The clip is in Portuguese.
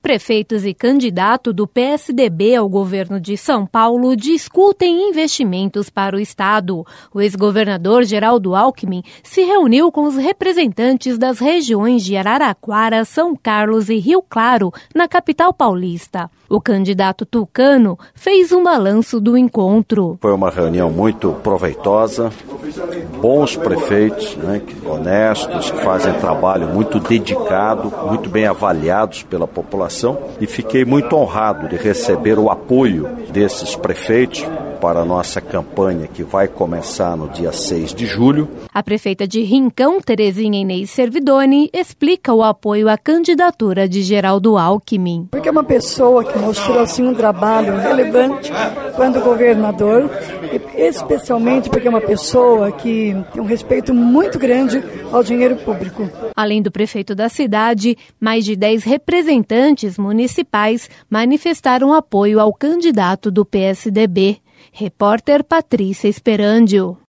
Prefeitos e candidato do PSDB ao governo de São Paulo discutem investimentos para o estado. O ex-governador Geraldo Alckmin se reuniu com os representantes das regiões de Araraquara, São Carlos e Rio Claro, na capital paulista. O candidato tucano fez um balanço do encontro. Foi uma reunião muito proveitosa, bons prefeitos, honestos, que fazem trabalho muito dedicado, muito bem avaliados pela população, e fiquei muito honrado de receber o apoio desses prefeitos para a nossa campanha que vai começar no dia 6 de julho. A prefeita de Rincão, Terezinha Inês Servidoni, explica o apoio à candidatura de Geraldo Alckmin. Porque é uma pessoa que mostrou assim, um trabalho relevante quando governador, e especialmente porque é uma pessoa que tem um respeito muito grande ao dinheiro público. Além do prefeito da cidade, mais de 10 representantes municipais manifestaram apoio ao candidato do PSDB. Repórter Patrícia Esperandio.